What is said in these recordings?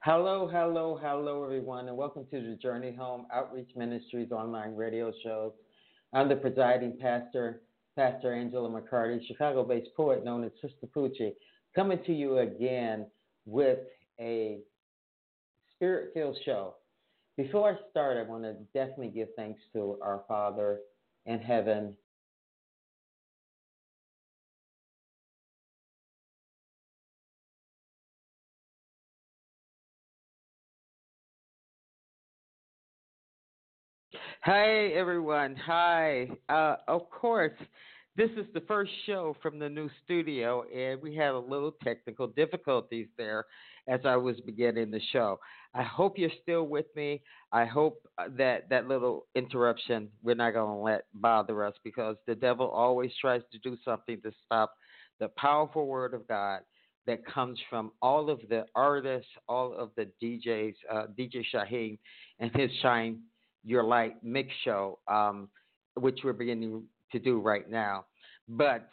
Hello, hello, hello, everyone, and welcome to the Journey Home Outreach Ministries online radio show. I'm the presiding pastor, Pastor Angela McCarty, Chicago-based poet known as Sister Poochie, coming to you again with a spirit-filled show. Before I start, I want to definitely give thanks to our Father in heaven. Hi, everyone. Hi. Of course, this is the first show from the new studio, and we had a little technical difficulties there as I was beginning the show. I hope you're still with me. I hope that that little interruption we're not going to let bother us because the devil always tries to do something to stop the powerful word of God that comes from all of the artists, all of the DJs, DJ Shaheem and his Shine Your Light mix show, which we're beginning to do right now. But,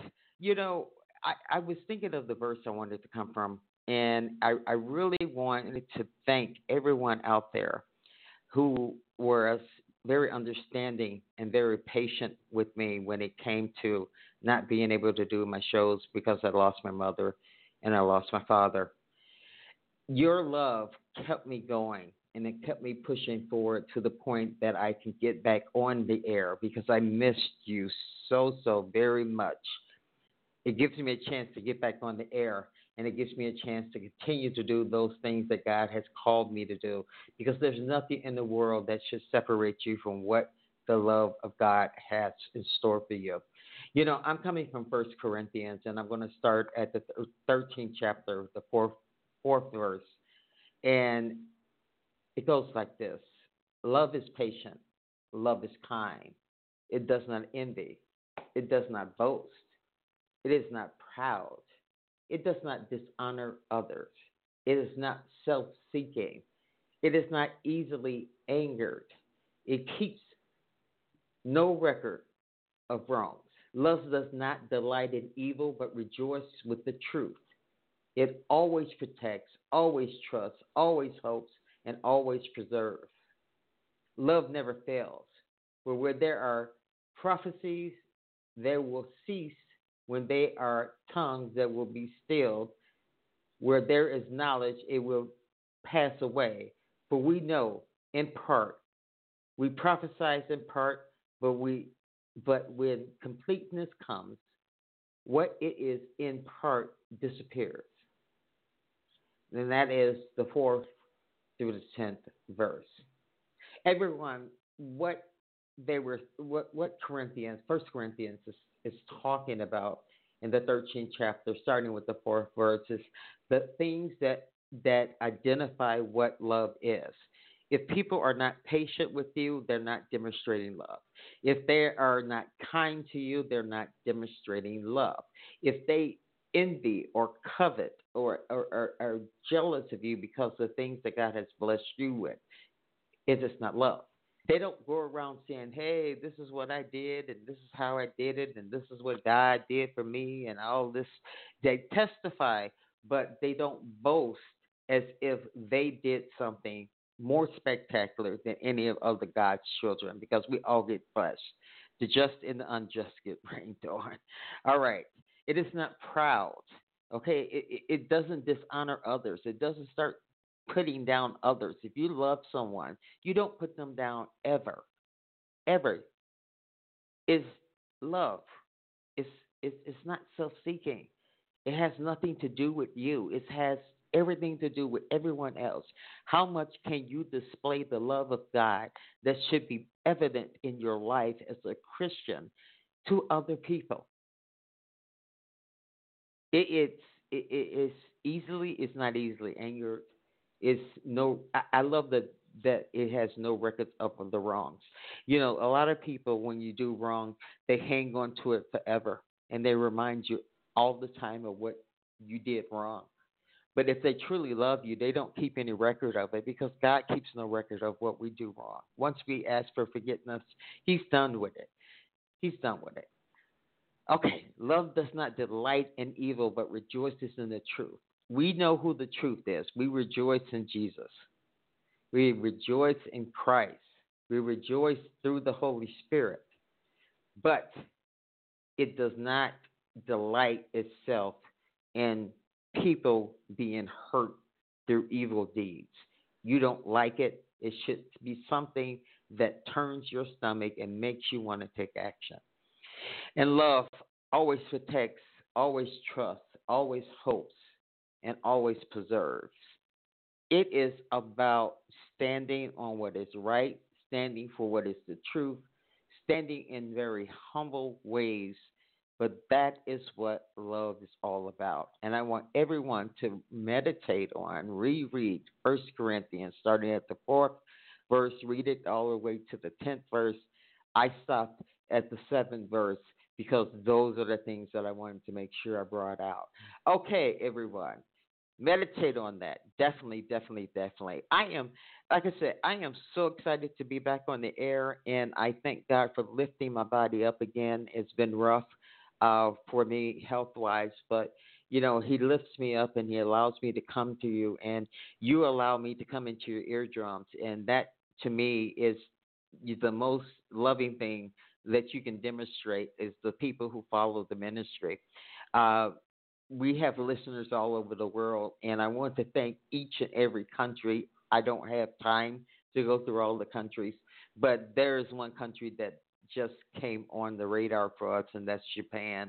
I was thinking of the verse I wanted to come from, and I really wanted to thank everyone out there who were very understanding and very patient with me when it came to not being able to do my shows because I lost my mother and I lost my father. Your love kept me going and it kept me pushing forward to the point that I can get back on the air because I missed you so, so very much. It gives me a chance to get back on the air and it gives me a chance to continue to do those things that God has called me to do because there's nothing in the world that should separate you from what the love of God has in store for you. I'm coming from First Corinthians, and I'm going to start at the 13th chapter, the fourth verse, and it goes like this: Love is patient, love is kind. It does not envy, it does not boast, it is not proud, it does not dishonor others, it is not self-seeking, it is not easily angered, it keeps no record of wrongs. Love does not delight in evil, but rejoices with the truth. It always protects, always trusts, always hopes, and always preserves. Love never fails. For where there are prophecies, there will cease. When there are tongues, that will be stilled. Where there is knowledge, it will pass away. For we know in part, we prophesy in part, but when completeness comes, what it is in part disappears. And that is the fourth through the 10th verse. Everyone, what Corinthians, First Corinthians is talking about in the 13th chapter, starting with the fourth verse, is the things that identify what love is. If people are not patient with you, they're not demonstrating love. If they are not kind to you, they're not demonstrating love. If they envy or covet or are jealous of you because of the things that God has blessed you with, it is not love. They don't go around saying, hey, this is what I did, and this is how I did it, and this is what God did for me, and all this. They testify, but they don't boast as if they did something more spectacular than any of other God's children, because we all get blessed. The just and the unjust get rained on. All right. It is not proud. Okay. It doesn't dishonor others. It doesn't start putting down others. If you love someone, you don't put them down ever. Ever. Is love. It's, it's not self seeking. It has nothing to do with you. It has everything to do with everyone else. How much can you display the love of God that should be evident in your life as a Christian to other people? It's easily, it's not easily angered. It's no, I love that it has no records of the wrongs. A lot of people, when you do wrong, they hang on to it forever and they remind you all the time of what you did wrong. But if they truly love you, they don't keep any record of it because God keeps no record of what we do wrong. Once we ask for forgiveness, He's done with it. He's done with it. Okay, love does not delight in evil, but rejoices in the truth. We know who the truth is. We rejoice in Jesus. We rejoice in Christ. We rejoice through the Holy Spirit. But it does not delight itself in people being hurt through evil deeds. You don't like it. It should be something that turns your stomach and makes you want to take action. And love always protects, always trusts, always hopes, and always preserves. It is about standing on what is right, standing for what is the truth, standing in very humble ways. But that is what love is all about. And I want everyone to meditate on, reread First Corinthians, starting at the fourth verse, read it all the way to the 10th verse. I stopped at the seventh verse because those are the things that I wanted to make sure I brought out. Okay, everyone, meditate on that. Definitely, definitely, definitely. I am, like I said, I am so excited to be back on the air, and I thank God for lifting my body up again. It's been rough for me health wise, but He lifts me up and He allows me to come to you, and you allow me to come into your eardrums, and that to me is the most loving thing that you can demonstrate is the people who follow the ministry. Uh, we have listeners all over the world, and I want to thank each and every country. I don't have time to go through all the countries, but there is one country that just came on the radar for us, and that's Japan.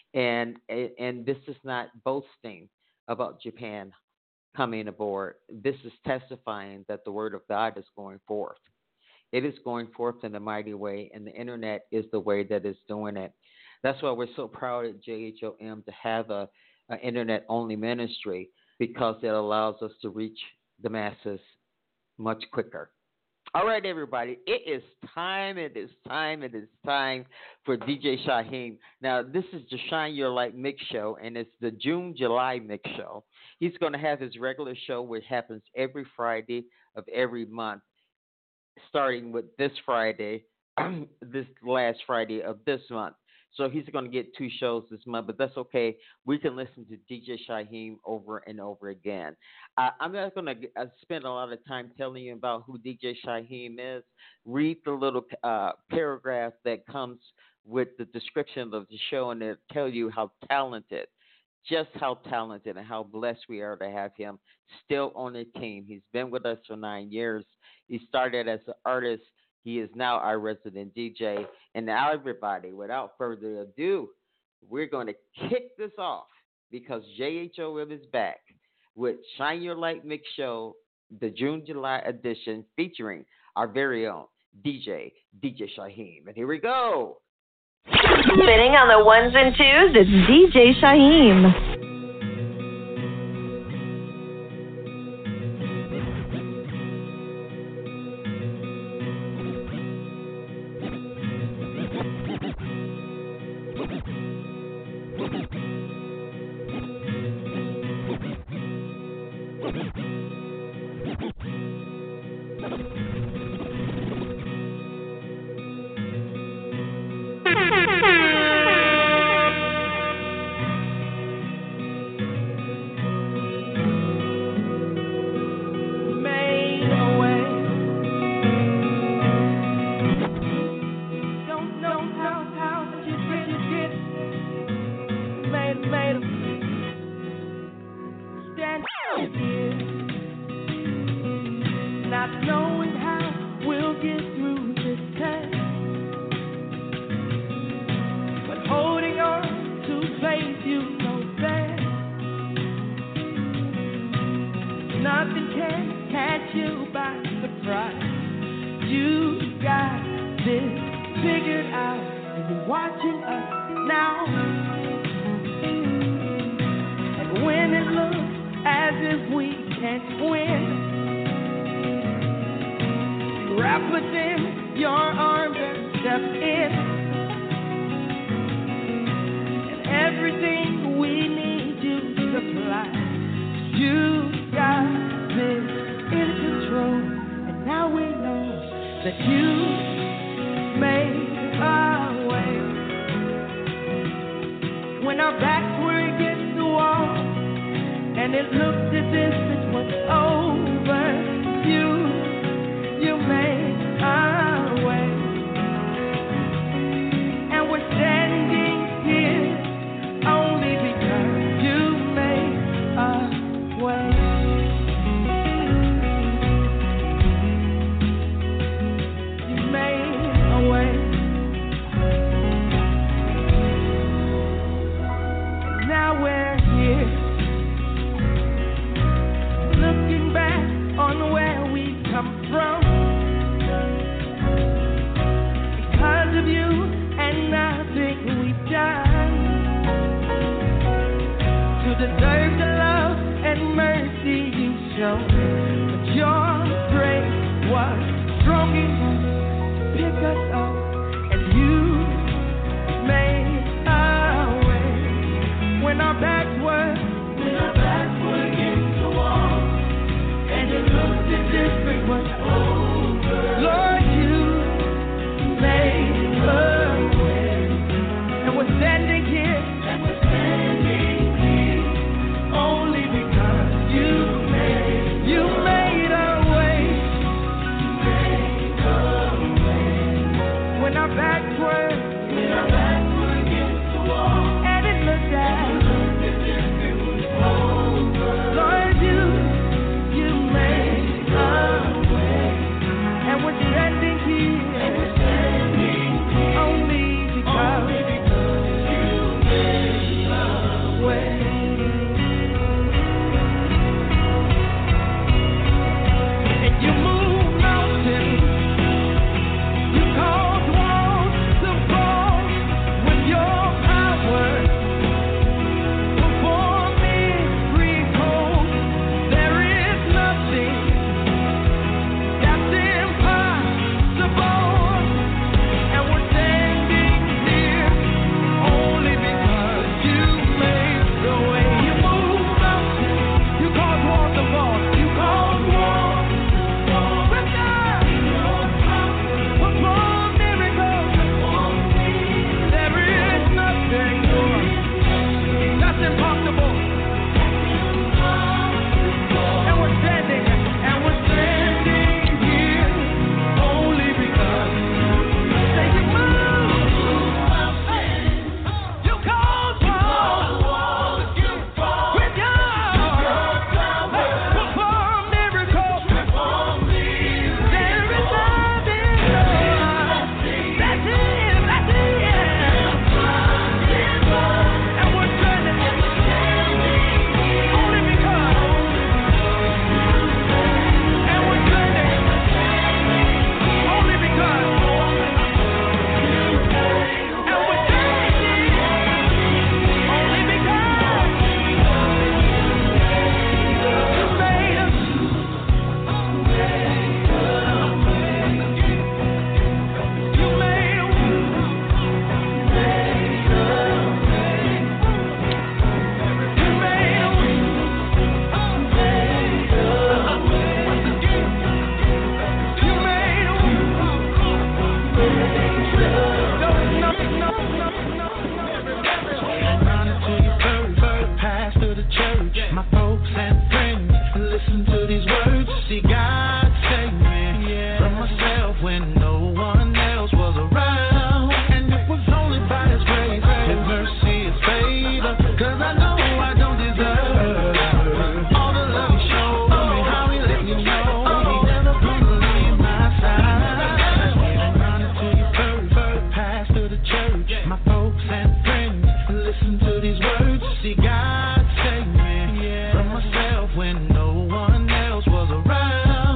And this is not boasting about Japan coming aboard. This is testifying that the word of God is going forth. It is going forth in a mighty way, and the internet is the way that it's doing it. That's why we're so proud at JHOM to have a internet only ministry because it allows us to reach the masses much quicker. All right, everybody, it is time. It is time. It is time for DJ Shyhiem. Now, this is the Shine Your Light Mix Show, and it's the June July Mix Show. He's going to have his regular show, which happens every Friday of every month, starting with this Friday, this last Friday of this month. So he's going to get two shows this month, but that's okay. We can listen to DJ Shyhiem over and over again. I'm not going to spend a lot of time telling you about who DJ Shyhiem is. Read the little paragraph that comes with the description of the show, and it'll tell you how talented, just how talented and how blessed we are to have him still on the team. He's been with us for 9 years. He started as an artist. He is now our resident DJ. And now, everybody, without further ado, we're going to kick this off because JHOM is back with Shine Your Light Mix Show, the June-July edition, featuring our very own DJ Shyhiem. And here we go. Spinning on the ones and twos, it's DJ Shyhiem. When our backs were against the wall and it looked as if it was over. You made our way, and we're standing here only because you made our way. You made a way. And now we're here, looking back on where we come from. Because of you and nothing we've done to deserve the love and mercy you showed. But your grace was strong enough to pick us up, and you made our way when our backs were against the wall, and it looked as if it was over. Lord, you made a way, and we're standing here only because you made a way. When our backs were against the wall, and it looked as if it was over. Lord, you made a way, and we're standing here only because you made a way. And you move mountains, you cause walls to fall with your power. Perform miracles. There is nothing that's impossible, and we're standing here only because you made the way. You move mountains, you cause walls to fall, you cause walls with God. Perform miracles. There is nothing that's impossible, and we're standing here only because say you move. You cause walls with God. Perform miracles. There is nothing that's it. And we're standing only because. And we're standing only because. And we're standing only because you made us. You made a way. You made a way. You made a way. Running to your bird, pass through the church. My folks and friends listen to these words. See, God saved me from myself when no one else was around, and it was only by His grace, His mercy, His favor. 'Cause I know I don't deserve all the love He showed me, how He let me know He never gonna leave my side. Running to your bird, pass through the church. My folks and friends listen to these words. See, God saved me from myself when no one else was around.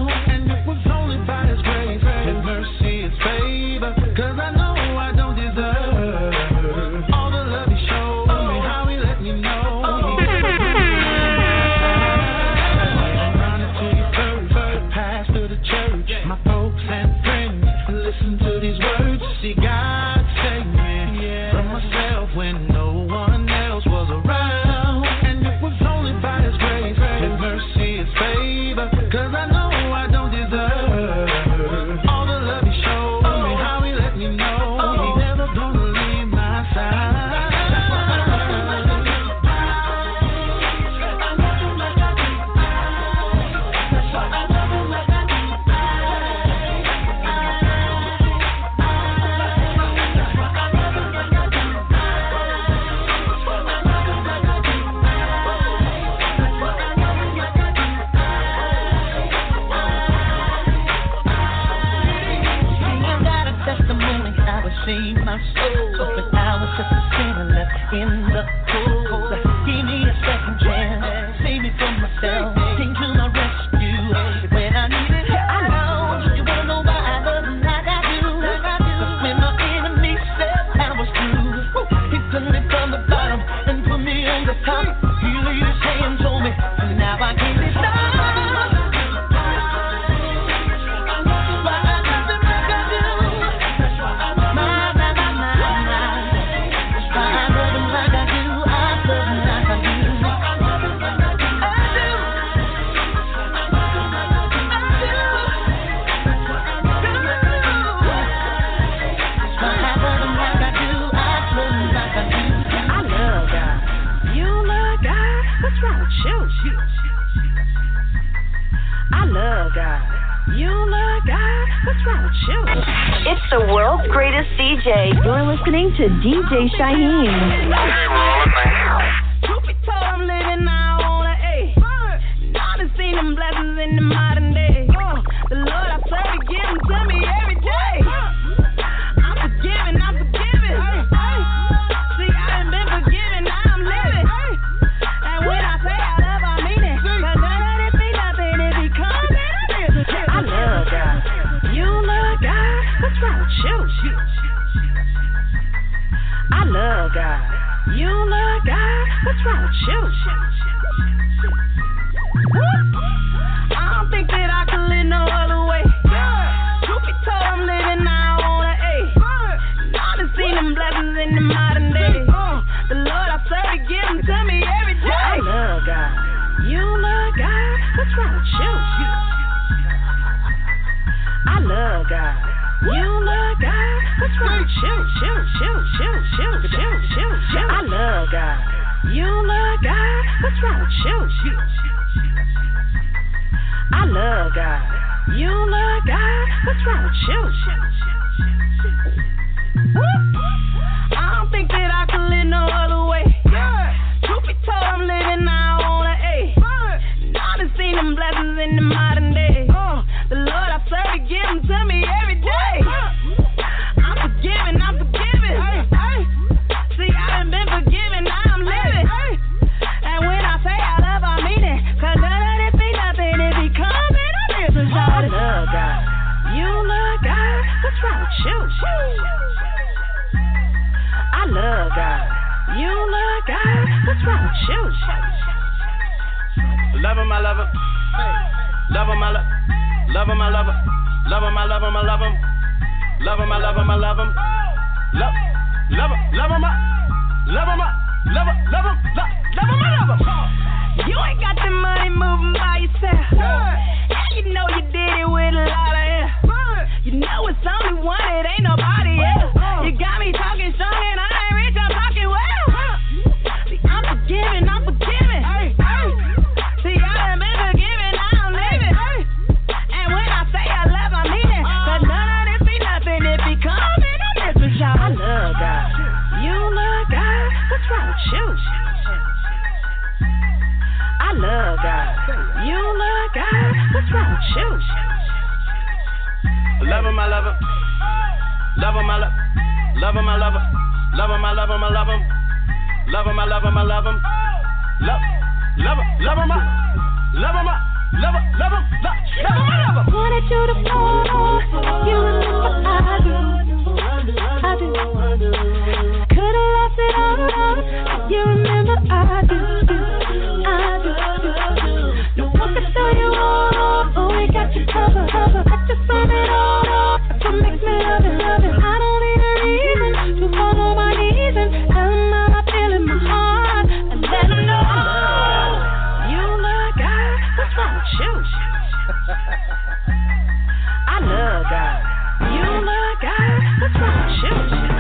God. You love God. What's wrong with you? It's the world's greatest DJ. You're listening to DJ Shaheem. Truth be told, I'm living now on a A. Now I've seen them blessings in the modern day. The Lord I serve, He give them to me every day. I'm forgiven, I'm forgiven. See, I done been forgiven, now I'm living. And when I say I love, I mean it. 'Cause none of this be nothing if He comes in. I love God. You love God? What's wrong with you? I love God. You love God? What's wrong with you? I don't think that I can live no other way. Truth be told, I'm living now on an A. Now I've seen them blessings in the modern day. The Lord I serve, He give them to me every day. I love God. You love God? What's wrong with you? I love God. You love God? What's wrong with you? I love God. You love God? What's wrong with you? I love God. You love God? What's wrong with you? I don't think that I can live no other way. Truth be told, I'm living now on an A. Now I've seen them blessings in the modern day. The Lord I serve, He give them to me every day. I'm forgiven, I'm forgiven. See, I done been forgiven, now I'm living. And when I say I love, I mean it. 'Cause none of this be nothing if He comes in. I love God. You love God? What's wrong with you? I love God. You love God? What's wrong with you? Love him, I love him. Love him, I love him. Love him, I love him. Love him, I love him, I love him. Love him, I love him, I love him. Love him, love him, love him, love him, love him, love him, love him, I love him. You ain't got the money moving by yourself. And you know you did it with a lot of air. You know it's only one, it ain't nobody else. You got me talking strong and I ain't rich, I'm talking well. See, I'm forgiven, I'm forgiven. See, I done been forgiven, now I'm living. And when I say I love, I mean it. 'Cause none of this be nothing if He comes in on this with y'all. I love God. You love God? What's wrong with you? I love God. You love God? What's wrong with you? Love him, I love him. Love him, I love him. Love him, I love him. Love him, I love him, I love him. Love him, I love him, I love him. Love him, love him, love him, love him, love him, love him, love him, I love him. Wanted you to fall, you remember I do. Could've lost it all, you remember I do. No one can tell you all, only got you covered. I just want it all, that's what makes me love it. I don't need a reason to fall on my knees and tell them how I feel in my heart and let them know. You love God, what's wrong with you? I love God. You love God, what's wrong with you?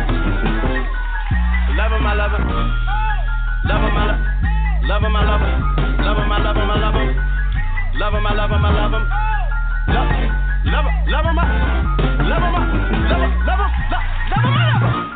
Love him, I love him. Love him, I love him. Love him, I love him. Love him, I love him, I love him. Love him, I love him, I love him. Love him, love him, love him, love him, love him, love him, love him, I love him.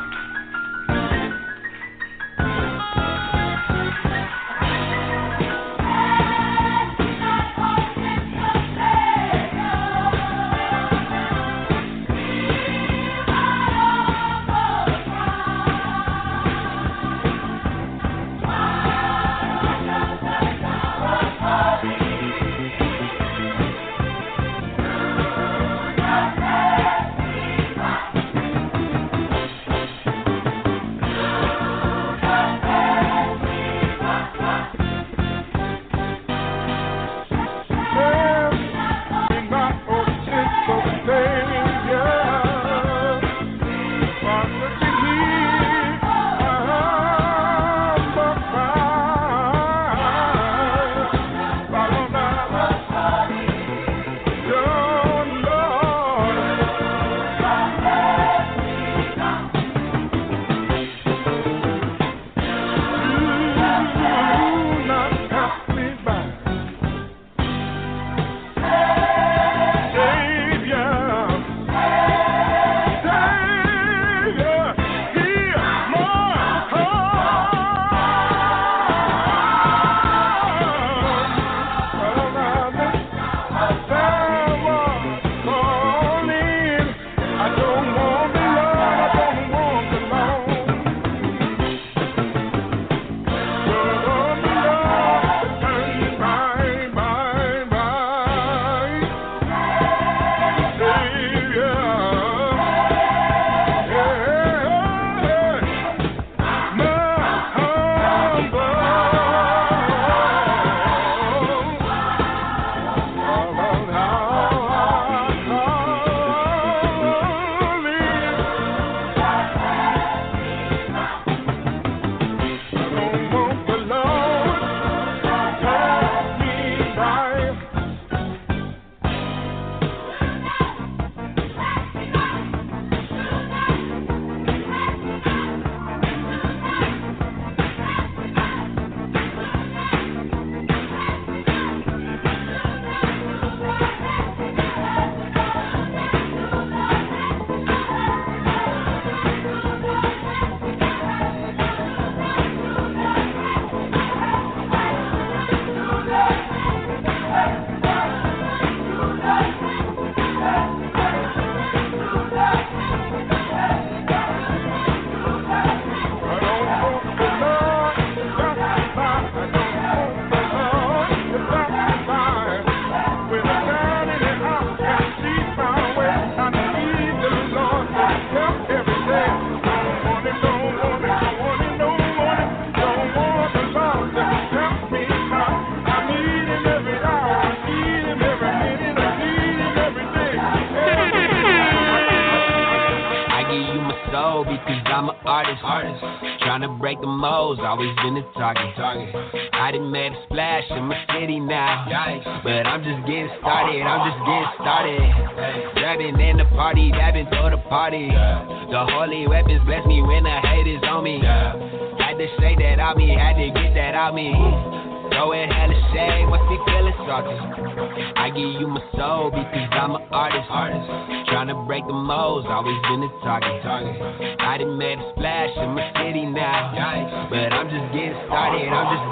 I'm an artist. Trying to break the molds, always been the target. I done made a splash in my city now, but I'm just getting started. Grabbing in the party, dabbing through the party. The holy weapons bless me when the hate is on me. Had to shake that out me, had to get that out me. Throwing hella shade, must be feeling salty. I give you my soul because I'm an artist. Trying to break the molds, always been the target. I done made a splash in my city now, but I'm just getting started.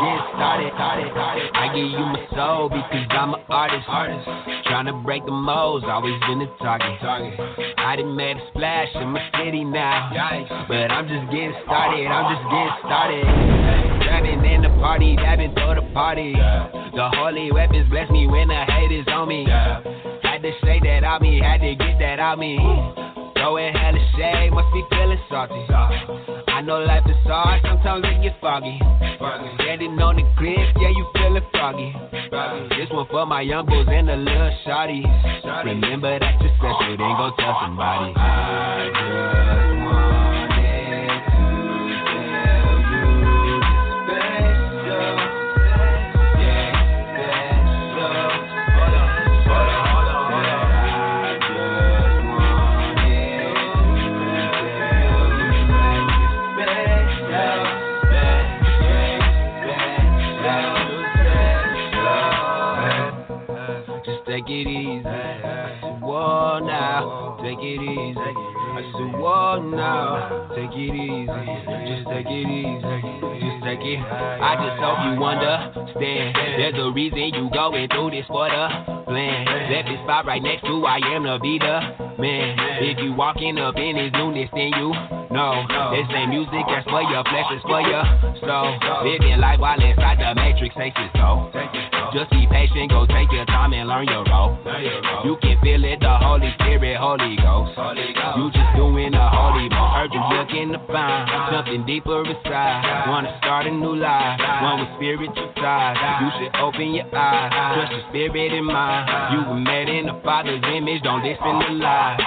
I give you my soul because I'm an artist. Trying to break the molds, always been the target. I done made a splash in my city now, but I'm just getting started. Grabbing in the party, dabbing through the party. The holy weapons bless me when the hate is on me. Had to shake that out me, had to get that out me. Throwing hella shade, must be feeling salty. I know life is hard, sometimes it gets foggy. Standing on the cliff, yeah, you feeling froggy. This one for my young bulls and the little shawties. Remember that you're special, then go tell somebody. I just take it easy. I said, whoa now, take it easy. I said, whoa now, take it easy. Just take it easy. Just take it. I just hope you understand. There's a reason you going through this for the plan. Left this spot right next to I am to be the man. If you walking up in his newness, then you know this ain't music that's for your flesh, it's for your soul. Living life while inside the matrix takes it so. Just be patient, go take your time and learn your role. You can feel it, the Holy Spirit, Holy Ghost. You just doing the holy most. Heard you looking to find something deeper inside. Wanna start a new life, one with spiritual ties. You should open your eyes, trust your spirit and mind. You were made in the Father's image, don't listen to lies.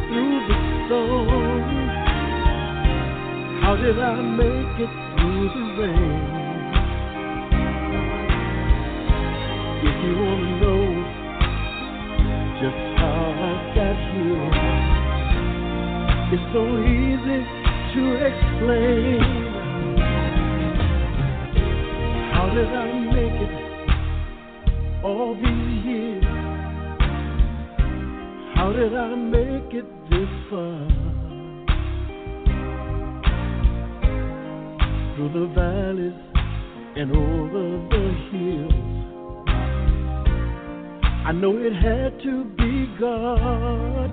through the storm? How did I make it through the rain? If you want to know just how I got here, it's so easy to explain. How did I make it all these years? How did I make it this far? Through the valleys and over the hills, I know it had to be God.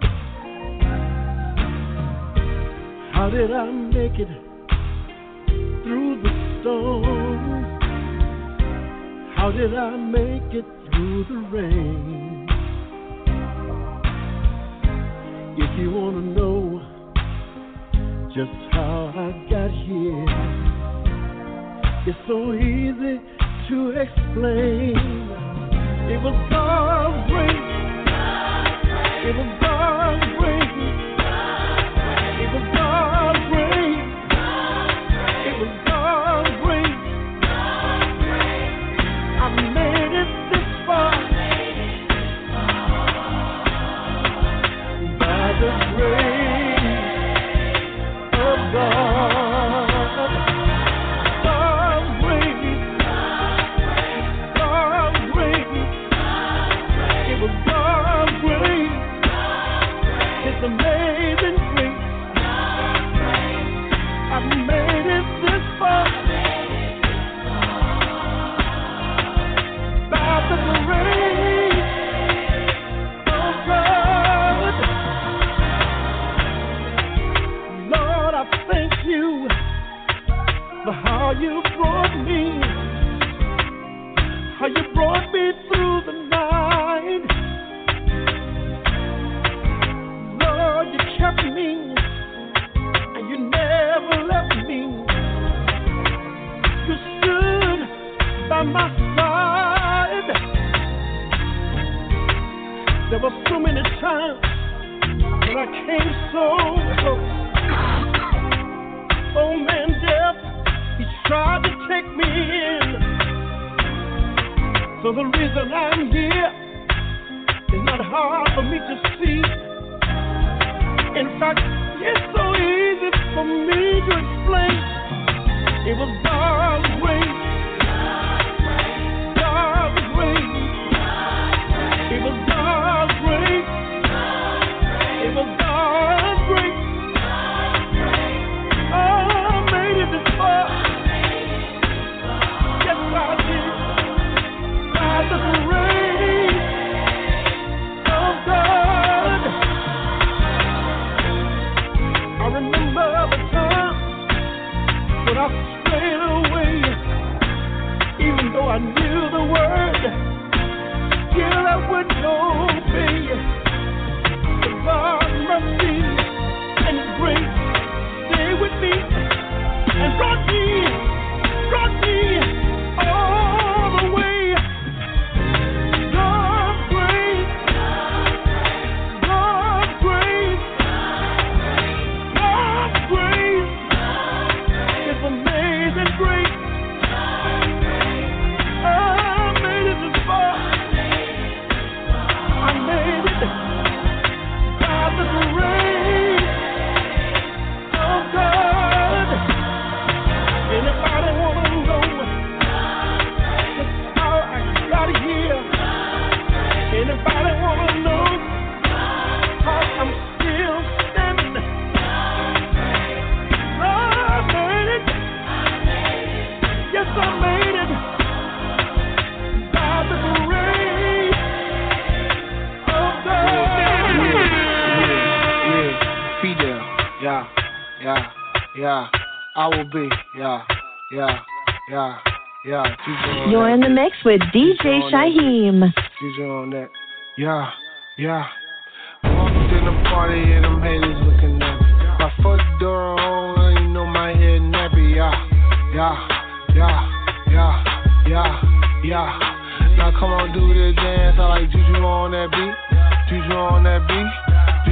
How did I make it through the storm? How did I make it through the rain? If you want to know just how I got here, it's so easy to explain. It was God's grace. It was God's grace. It was God's grace. It was God's grace. I made it this far by the grace of God. God's grace. God's grace. It was God's grace. It's amazing grace. I made it this far by the grace of God. Lord, I thank you for how you brought me through the night. Lord, you kept me and you never left me. You stood by my side. There were so many times when I came so close. Oh man, death, he tried to take me in. So the reason I'm here is not hard for me to see. In fact, it's so easy for me to explain. It was God's grace. God's grace. It was God's grace. It was God's grace. Oh, I made it this far. Yes, I did. By the grace of God. I remember the time when I strayed away, even though I knew the word, still I wouldn't obey. But God's mercy and His grace stayed with me and brought me all the way. God's grace, God's grace, God's grace is amazing grace. I made it this far. I made it by the grace of God. Anybody want to know just how I got here? Anybody want to know how I'm still standing? I made it. Yes, I made it by the grace of God. Fidel, yeah, I will be, yeah. You're in the mix with DJ Shaheem. DJ on that, yeah. Walked in the party and them haters looking at me. My foot door on, you know my head nappy, yeah. Now come on, do the dance. I like Juju on that beat.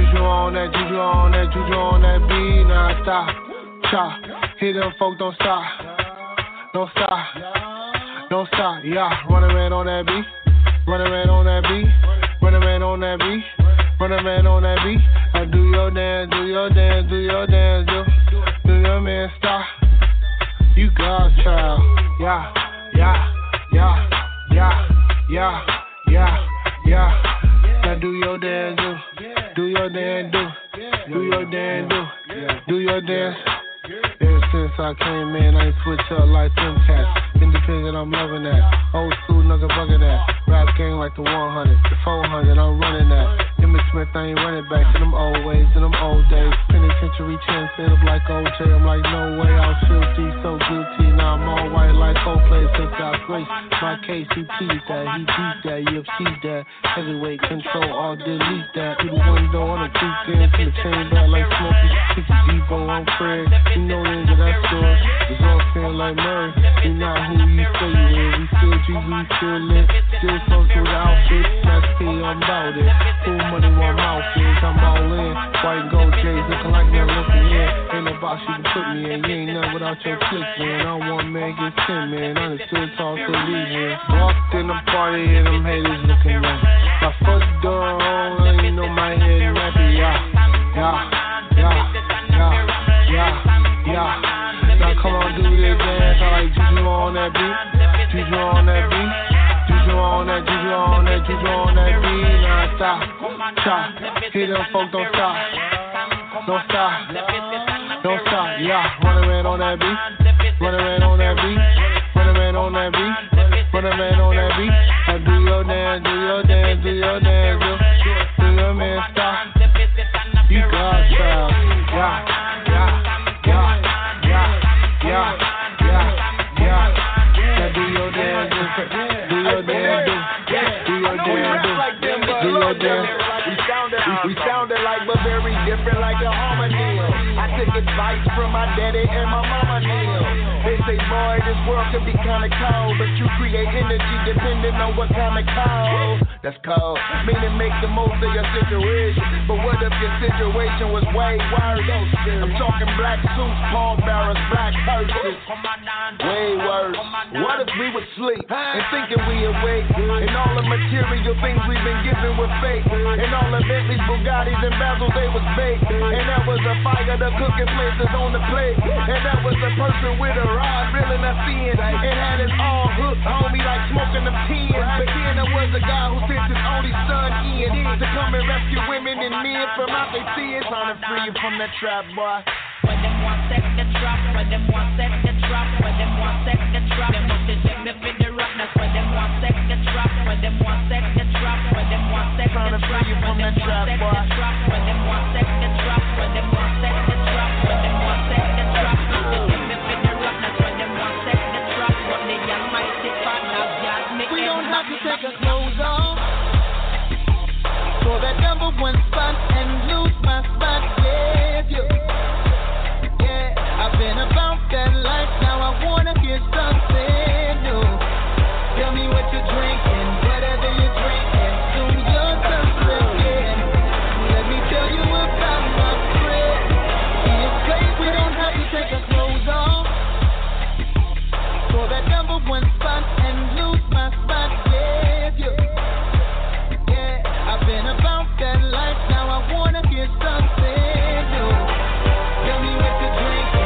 Juju on that, juju on that, juju on that beat. Now stop, chop. Hit them folk, don't stop. Don't stop. Don't stop, yeah. Running man on that beat. Running man on that beat. Running man on that beat. Running man on that beat. I do your dance, do your dance, do your dance, do your man stop. You God's child, yeah, yeah, yeah, yeah, yeah, yeah, yeah. Now do your dance, do your dance, do your dance, do your dance. Ever since I came in, I ain't switch up like them cats. Independent, I'm loving that. Old school, nigga bugging that. Rap game like the 100, the 400, I'm running that. Emmitt Smith, I ain't running back to them old ways, to them old days. Penitentiary chin, set up like OJ. I'm like, no way, I was filthy, so guilty. Now I'm all white like Coldplay, since God's grace. My case, he teased that, he beat that, UFC's that. Heavyweight control, all delete that. Through the window on the tooth in, to the chamber like Smokey. It's Debo, I'm Fred. You know the end of that story. It's all feeling like Murray. You not who you say you is. We still G, we still lit. Still social with outfits. That's P, I'm about it. Full money while my outfits. I'm all in. White and gold J's looking like they're looking in. Ain't no box you can put me in. You ain't nothing without your click, man. I don't want man get 10, man. I done still talk to leave, man. Walked in the party and them haters looking at me. My first door on, I ain't know my head nappy. Yeah, yeah, yeah, yeah, yeah, yeah. Now come on, do this dance. I like Juju on that beat. Juju on that beat. Juju on that, Juju on that, Juju on that beat. Now stop, stop. Hit them folk, don't stop. Don't stop. Don't stop. Yeah, running man on that beat. Running man on that beat. Running man on that beat. Running man on that beat. Now do your dance, do your dance, do your dance, do your man stop. You God's child. Yeah, yeah, yeah, yeah, yeah, yeah, yeah. Now do your dance, do your dance, do your dance, do your dance. We sounded like, but very different, like a harmony. I took advice from my daddy and my mama Neil. They say, boy, this world can be kinda cold, but you create energy depending on what kind of cold. That's cold, meaning make the most of your situation. But what if your situation was way worse? I'm talking black suits, palm barrels, black hearses. Way worse. What if we would sleep and thinking we awake, and all the material things we've been given were fake, and all the Bentleys, Bugattis, and Bazels, they was fake, and that was a fire, the cooking places on the plate, and that was a person with a rod reeling us in, and had us all hooked, homie, like smoking them tins. But then there was a guy who sent his only son in to come and rescue women and men from out they sins, trying to free you from that trap, boy. When them want set the trap, when them want set the trap, when them want set the trap, them want to take me for the roughness. When them want set the trap, when them want set the trap, when them want set the trap, when them want set the trap, when them want set the trap, when them want set the trap, when them want set the trap, want to take me for the roughness. When them want set the trap, but the Almighty Father God make. We don't have to take our clothes off for that number one spot and lose my spot with you. I've been about that life, now I wanna get something new. Tell me what you're drinking, whatever you're drinking, soon you're drinking. Let me tell you about my friend. In this place we don't have to take our clothes off for that number one spot and lose my spot with you. Yeah, I've been about that life, now I wanna get something new. Tell me what you're drinking.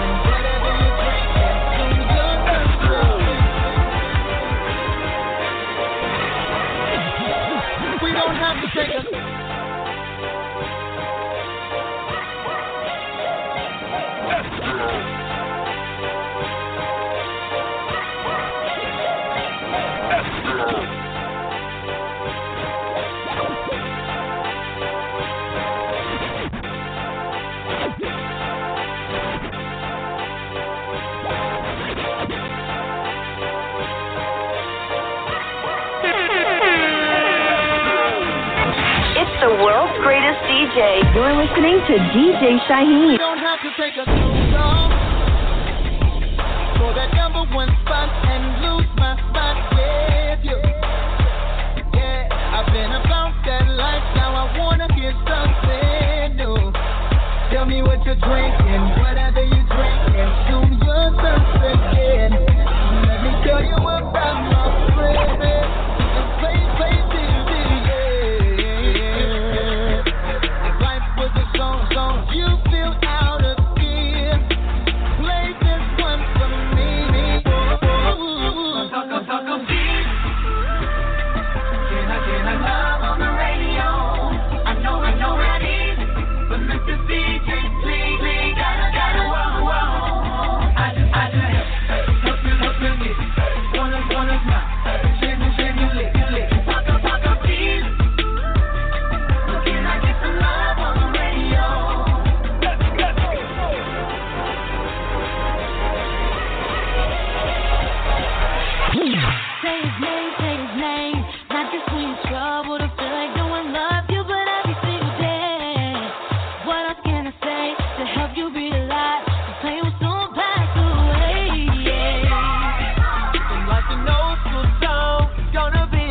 Take a The world's greatest DJ. You're listening to DJ Shaheen. You don't have to take a clothes off for that number one spot and lose my spot with you. Yeah, I've been about that life, now I wanna get something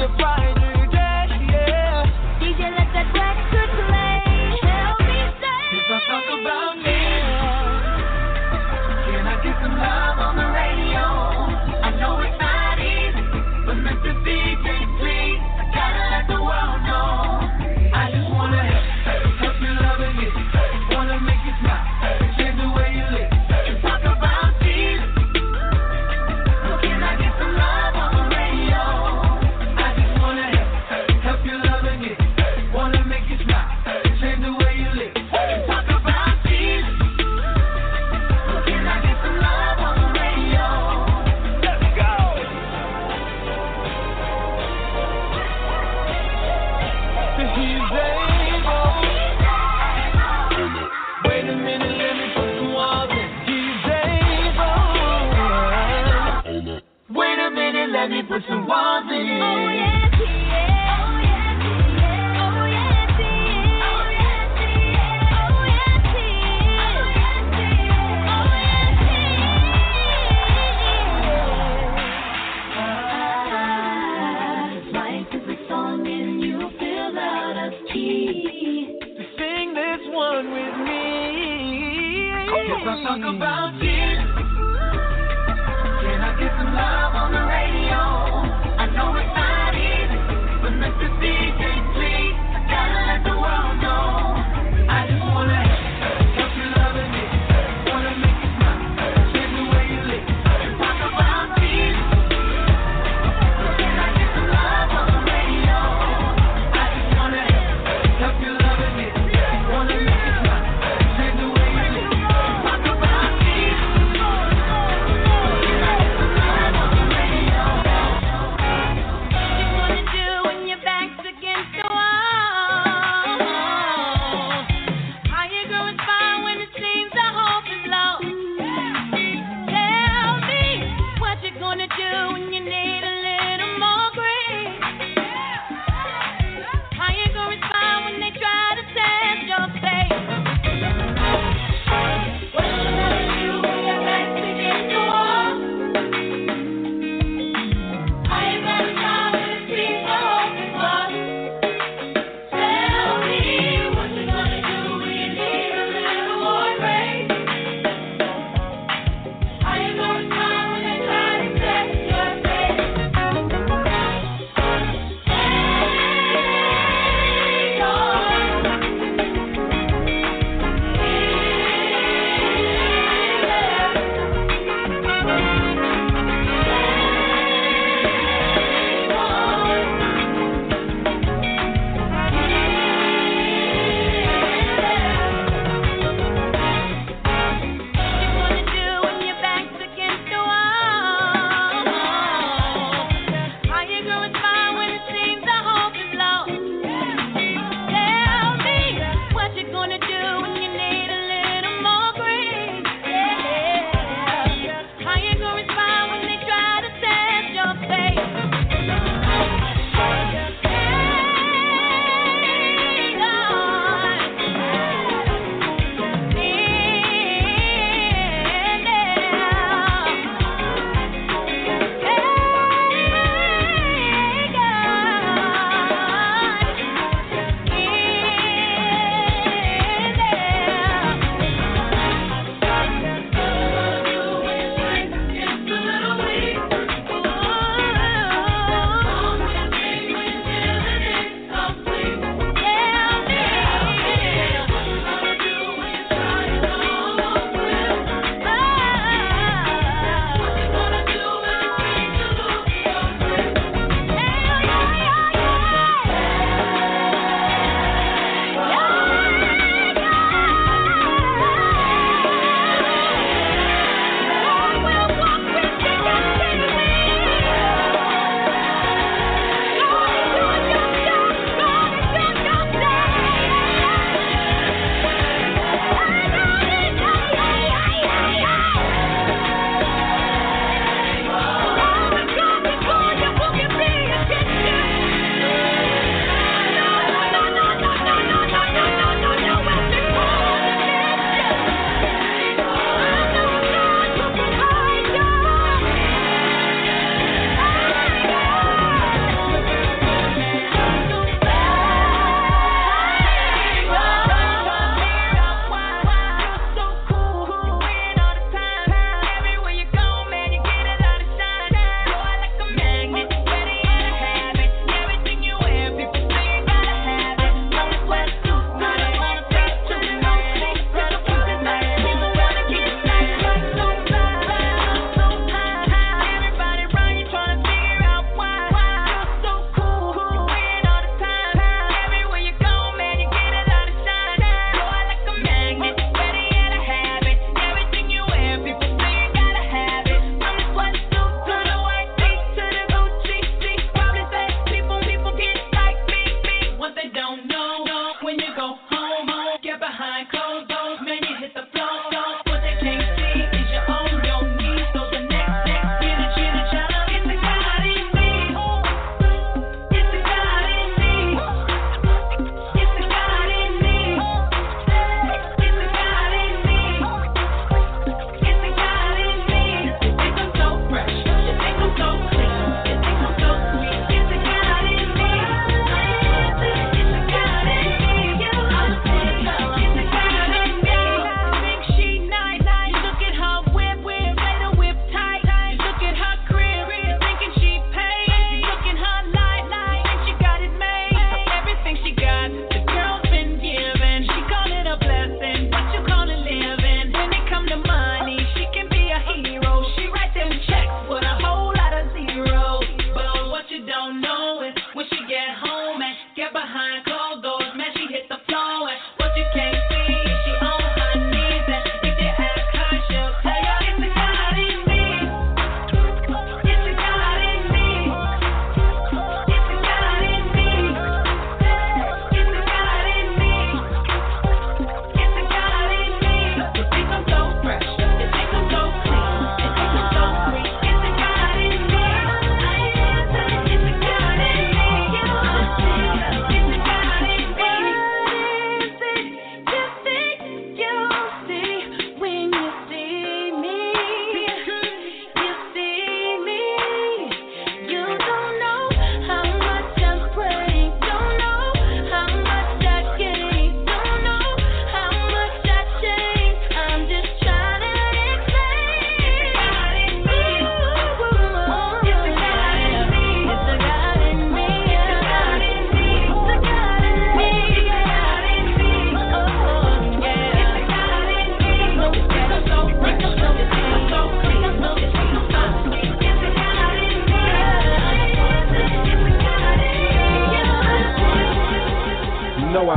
a brighter day, yeah. DJ, let that record play. Help me say. If I talk about me, can I get some love on the radio? I know it's not easy, but Mr. DJ, please, I gotta let the world know. I just wanna help you loving it. Wanna make you smile, change the way you live. You talk about Jesus, can I get some love on the radio? I just wanna help you loving it. Wanna make you smile, change the way you live. You talk about Jesus, can I get some love on the radio? Let's go. He's able. Wait a minute, let me put some walls in. He's able. Wait a minute, let me put some walls in. Oh yes, he is. Oh yes, he is. Oh yes, he is. Oh yes, he is. Oh yes, he is. Oh yes, he is. Life is a song and you feel out of key. Sing this one with me. If I talk about Jesus, can I get some love on the radio? I know it's not easy, but Mr. DJ, please, I gotta let the world know. I just wanna help you loving it. Wanna make you smile, change the way you live. Talk about Jesus, can I get some love on the radio? I just wanna help you loving it. Wanna make you smile, change the way you live. Talk about Jesus.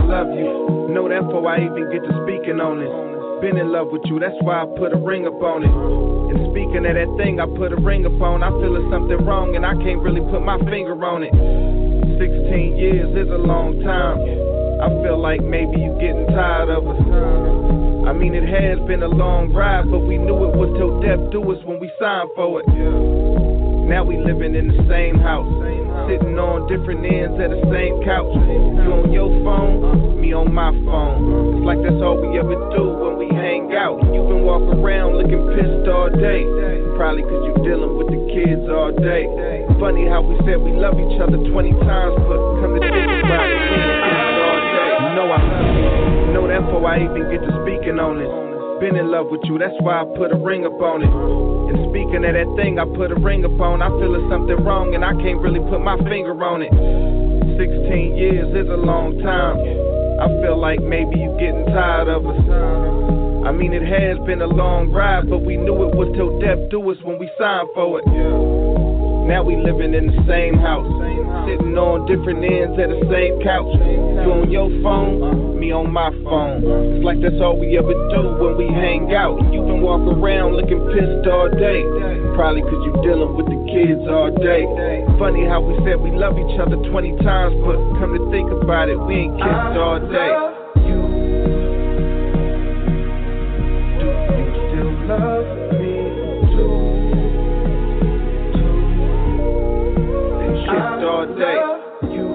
love you. Know that before I even get to speaking on it. Been in love with you, that's why I put a ring up on it. And speaking of that thing I put a ring up on, I feel there's something wrong and I can't really put my finger on it. 16 years is a long time. I feel like maybe you getting tired of us. I mean, it has been a long ride, but we knew it was till death do us when we signed for it. Now we living in the same house, sitting on different ends of the same couch. You on your phone, me on my phone. It's like that's all we ever do when we hang out. You can walk around looking pissed all day, probably cause you dealing with the kids all day. Funny how we said we love each other 20 times, but come to think about it, we ain't kissed all day. You know I love you, know that before I even get to speaking on it. Been in love with you, that's why I put a ring up on it. And speaking of that thing I put a ring up on, I feel there's something wrong and I can't really put my finger on it. 16 years is a long time. I feel like maybe you getting tired of us. I mean, it has been a long ride, but we knew it was till death do us when we signed for it. Now we living in the same house, sitting on different ends of the same couch. You on your phone, me on my phone. It's like that's all we ever do when we hang out. You can walk around looking pissed all day, probably cause you dealing with the kids all day. Funny how we said we love each other 20 times, but come to think about it, we ain't kissed all day. You, do you still love me too? Kissed all day. You,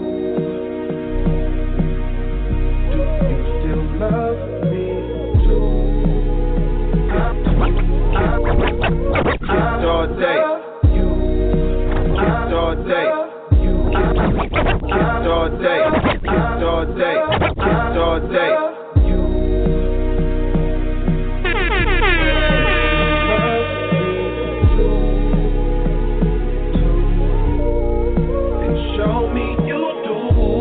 do you still love me too? Kissed all day. You, kissed all day. You, kissed all day. Kissed all day. Kissed all day. You. Show me you do,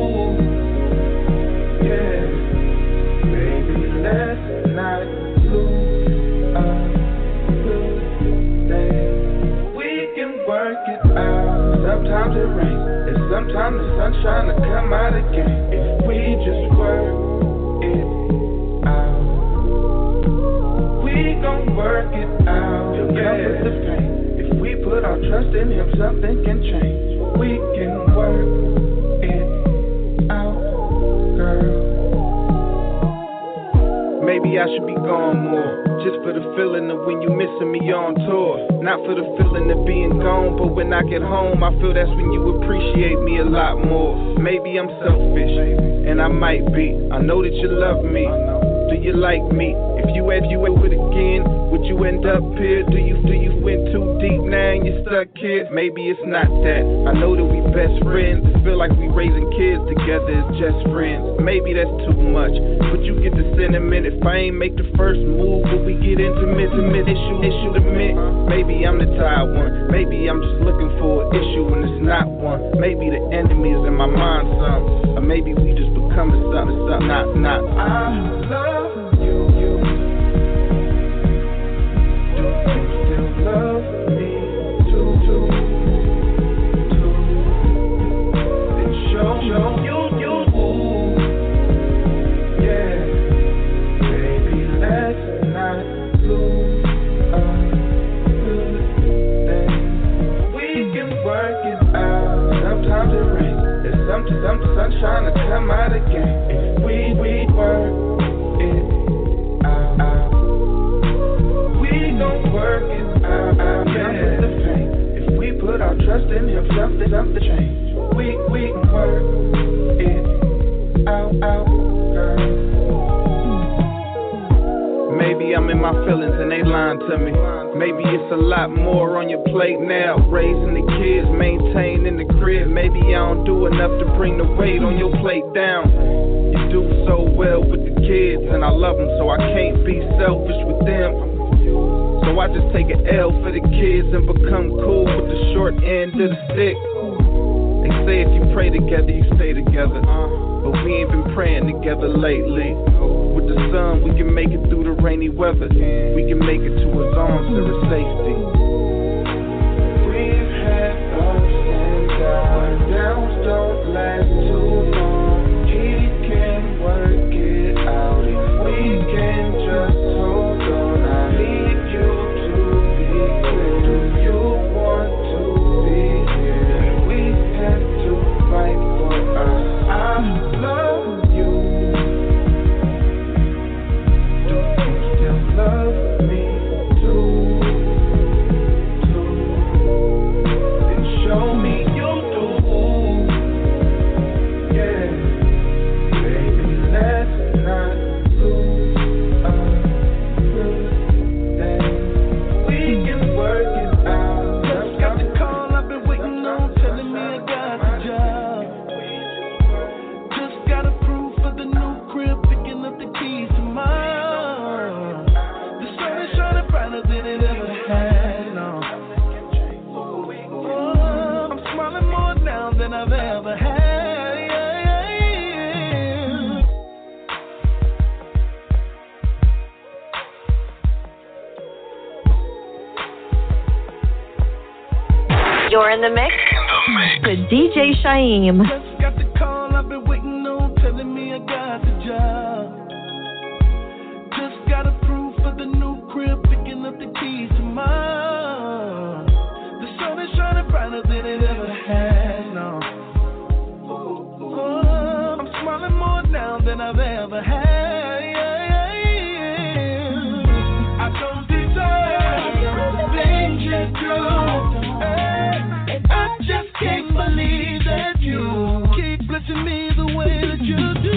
yeah. Baby, let's not lose a good day. We can work it out. Sometimes it rains, and sometimes the sun's trying to come out again. If we just work it out, we gon' work it out. He'll come with the pain. If we put our trust in him, something can change. We can work it out, girl. Maybe I should be gone more, just for the feeling of when you missing me on tour. Not for the feeling of being gone, but when I get home, I feel that's when you appreciate me a lot more. Maybe I'm selfish, and I might be. I know that you love me. Do you like me? If you it again, would you end up here? Do you went too deep now and you're stuck here? Maybe it's not that. I know that we best friends. It feel like we raising kids together as just friends. Maybe that's too much, but you get the sentiment. If I ain't make the first move, will we get intimate? Issue to me. Maybe I'm the tired one. Maybe I'm just looking for an issue when it's not one. Maybe the enemy is in my mind, son. Or maybe we just becoming something, not. I love you. Do you still love me too? Then show you. Yeah, baby, let's not lose a good thing. We can work it out. Sometimes it rains, and sometimes the sun's trying to come out again. If we work it out, we gon' work it out. Yeah. The pain. If we put our trust in him, something change. We can work it out, girl. Maybe I'm in my feelings and they lying to me. Maybe it's a lot more on your plate now. Raising the kids, maintaining the crib. Maybe I don't do enough to bring the weight on your plate down. You do so well with the kids, and I love them, so I can't be selfish with them. So I just take an L for the kids and become cool with the short end of the stick. They say if you pray together, you stay together. But we ain't been praying together lately. With the sun, we can make it through the rainy weather. We can make it to his arms to the safety. We've had ups and downs. Downs don't last too long. He can work You're in the mix with DJ Shaim. Just got the call I've been waiting on, telling me I got the job. Just got approved for the new crib, picking up the keys to mine. The sun is shining brighter than it ever has, no. Oh, I'm smiling more now than I've ever had. I don't deserve the things you do. I just can't believe that you keep blessing me the way that you do.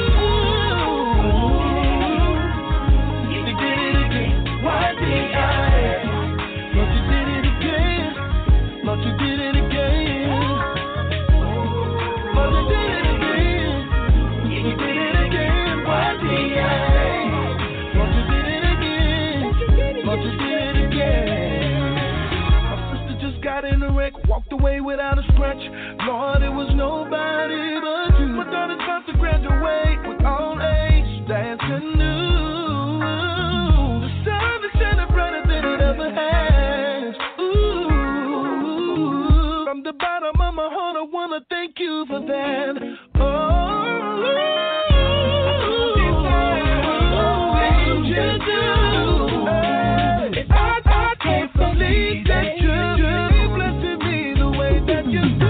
You did it again. Why did I? Lord, you did it again. Lord, you did it again. Lord, you did it again. You did it again. Why did I? Lord, you did it again. Lord, you did it again. My sister just got in a wreck, walked away without a scratch. Lord, it was nobody but you. My daughter's about to graduate with all A's. That's the news. The sun is shining brighter than it ever has. Ooh, from the bottom of my heart, I wanna thank you for that. Things you do. I can't believe that you blessing me the way that you do.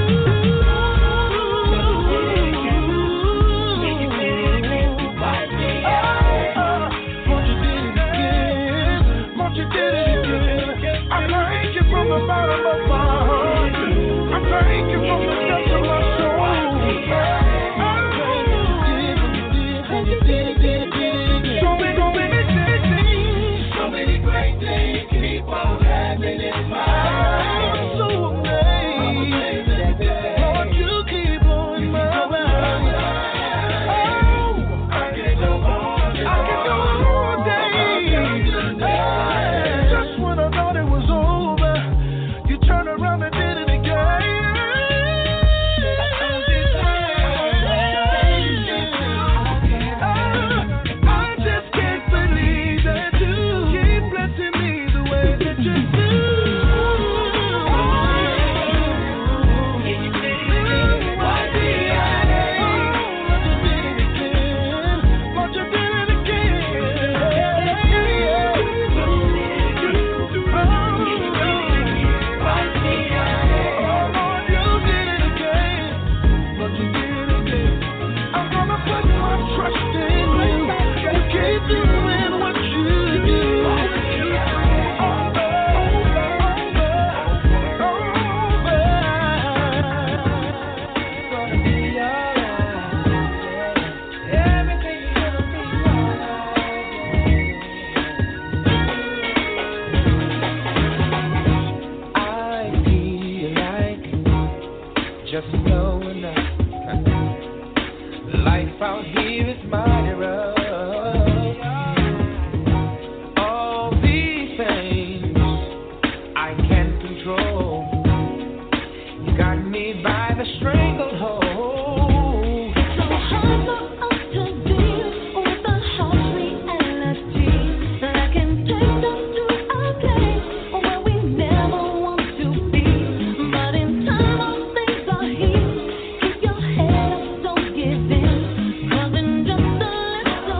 Lord, you did it again. Lord, you did it again. I thank you from the bottom of my heart. I thank you from the depths of my soul. You did it again. So many great things keep on happening in my life. I'm so amazed. Lord, you keep blowing my mind. Oh, I can go all day. Just when I thought it was over, you turned around and did it again. I just can't believe that you keep blessing me the way that you do. Why did I? Lord, you did it again. Lord, you did it again. Lord, you did it again. I'm gonna put my trust in you. You keep doing what you do. Gonna be alright. Everything's gonna be alright. I feel like just knowing that life out here is mighty rough. All these things I can't control. You got me by the stranglehold. So hard for us to deal with the harsh reality that can take us to a place where we never want to be. But in time, all things are healed. Keep your head up, don't give in. 'Cause in just a little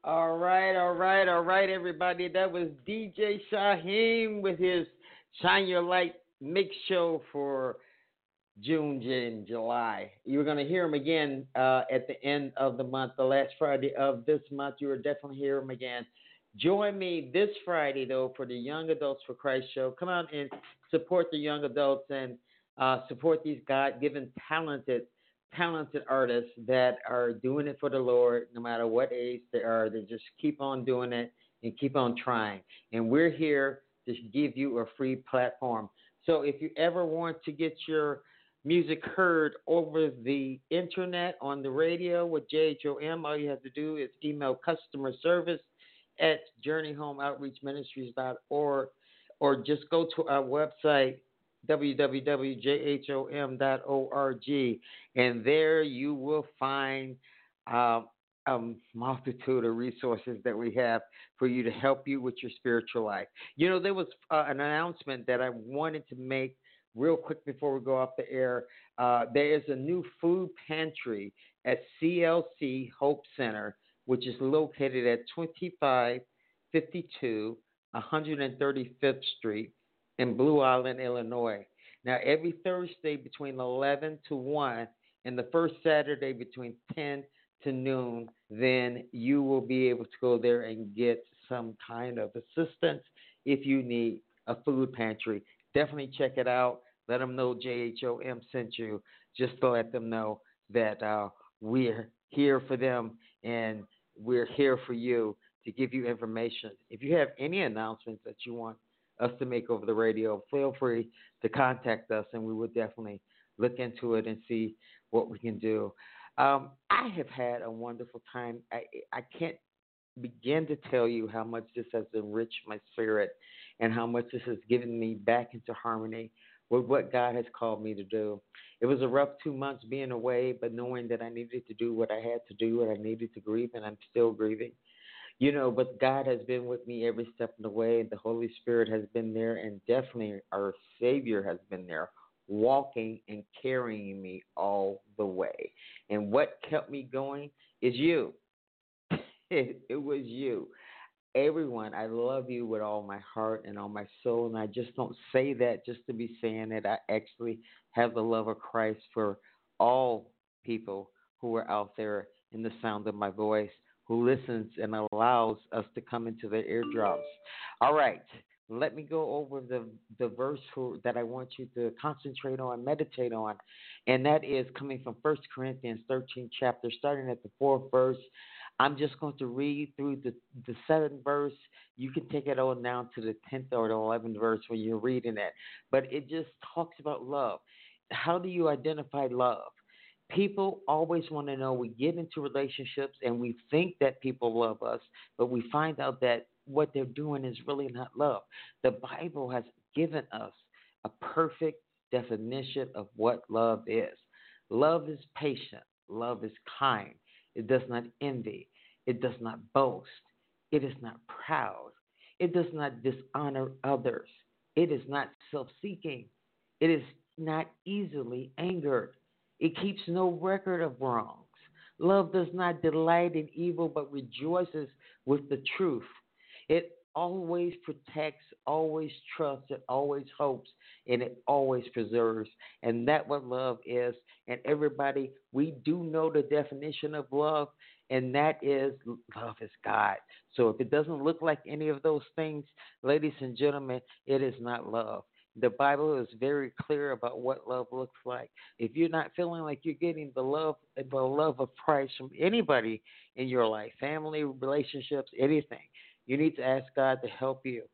All right, everybody. That was DJ Shaheem with his Shine Your Light mix show for June and July. You're going to hear him again at the end of the month, the last Friday of this month. You will definitely hear him again. Join me this Friday, though, for the Young Adults for Christ show. Come out and support the young adults and support these God-given talented artists that are doing it for the Lord, no matter what age they are. They just keep on doing it and keep on trying. And we're here to give you a free platform. So if you ever want to get your music heard over the internet, on the radio with JHOM, all you have to do is email customer service at journeyhomeoutreachministries.org, or just go to our website, www.jhom.org, and there you will find a multitude of resources that we have for you to help you with your spiritual life. You know, there was an announcement that I wanted to make real quick before we go off the air. There is a new food pantry at CLC Hope Center, which is located at 2552 135th Street in Blue Island, Illinois. Now, every Thursday between 11 to 1 and the first Saturday between 10 to noon, then you will be able to go there and get some kind of assistance if you need a food pantry. Definitely check it out. Let them know JHOM sent you, just to let them know that we're here for them and we're here for you to give you information. If you have any announcements that you want us to make over the radio, feel free to contact us, and we will definitely look into it and see what we can do. I have had a wonderful time. I can't begin to tell you how much this has enriched my spirit and how much this has given me back into harmony with what God has called me to do. It was a rough 2 months being away, but knowing that I needed to do what I had to do and I needed to grieve, and I'm still grieving. You know, but God has been with me every step of the way, and the Holy Spirit has been there, and definitely our Savior has been there, walking and carrying me all the way. And what kept me going is you. It was you. Everyone, I love you with all my heart and all my soul, and I just don't say that just to be saying it. I actually have the love of Christ for all people who are out there in the sound of my voice, who listens and allows us to come into their eardrums. All right, let me go over the verse that I want you to concentrate on, meditate on, and that is coming from 1 Corinthians 13th chapter, starting at the 4th verse. I'm just going to read through the 7th verse. You can take it on down to the 10th or the 11th verse when you're reading it. But it just talks about love. How do you identify love? People always want to know. We get into relationships and we think that people love us, but we find out that what they're doing is really not love. The Bible has given us a perfect definition of what love is. Love is patient. Love is kind. It does not envy. It does not boast. It is not proud. It does not dishonor others. It is not self-seeking. It is not easily angered. It keeps no record of wrongs. Love does not delight in evil, but rejoices with the truth. It always protects, always trusts, it always hopes, and it always preserves. And that's what love is. And everybody, we do know the definition of love, and that is love is God. So if it doesn't look like any of those things, ladies and gentlemen, it is not love. The Bible is very clear about what love looks like. If you're not feeling like you're getting the love of Christ from anybody in your life, family, relationships, anything, you need to ask God to help you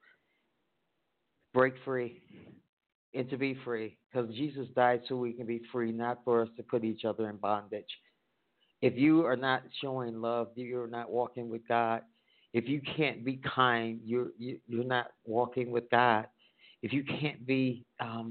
break free and to be free, because Jesus died so we can be free, not for us to put each other in bondage. If you are not showing love, you're not walking with God. If you can't be kind, you're not walking with God. If you can't be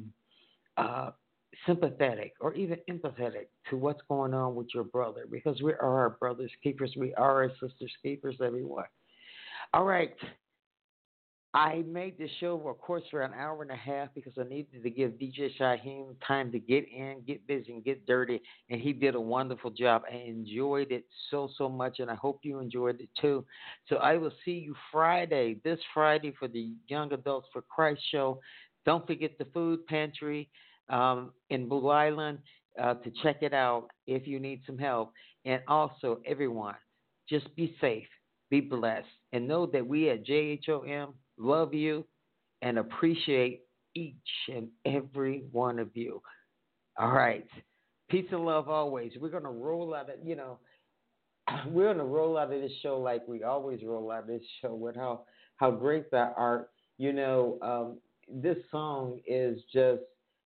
sympathetic or even empathetic to what's going on with your brother, because we are our brother's keepers, we are our sister's keepers, everyone. All right. I made this show, of course, for an hour and a half because I needed to give DJ Shaheem time to get in, get busy, and get dirty. And he did a wonderful job. I enjoyed it so much, and I hope you enjoyed it too. So I will see you this Friday, for the Young Adults for Christ show. Don't forget the food pantry in Blue Island to check it out if you need some help. And also, everyone, just be safe, be blessed, and know that we at JHOM love you and appreciate each and every one of you. All right. Peace and love always. We're going to roll out of, we're going to roll out of this show like we always roll out of this show with how great that art. This song is just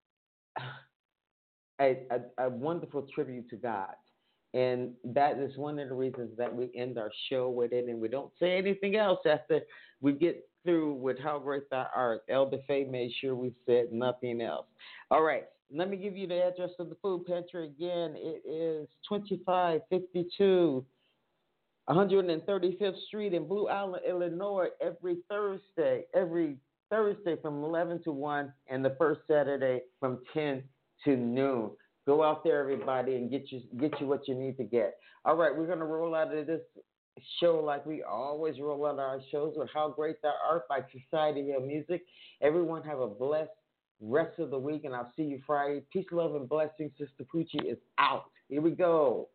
a wonderful tribute to God. And that is one of the reasons that we end our show with it, and we don't say anything else after we get through with how great that art. Elder Faye made sure we said nothing else. All right, let me give you the address of the food pantry again. It is 2552 135th Street in Blue Island, Illinois, every Thursday from 11 to 1, and the first Saturday from 10 to noon. Go out there, everybody, and get you what you need to get. All right, we're going to roll out of this show like we always roll out our shows with How Great Thou Art by Society Hill Music. Everyone have a blessed rest of the week, and I'll see you Friday. Peace, love, and blessings. Sister Poochie is out. Here we go.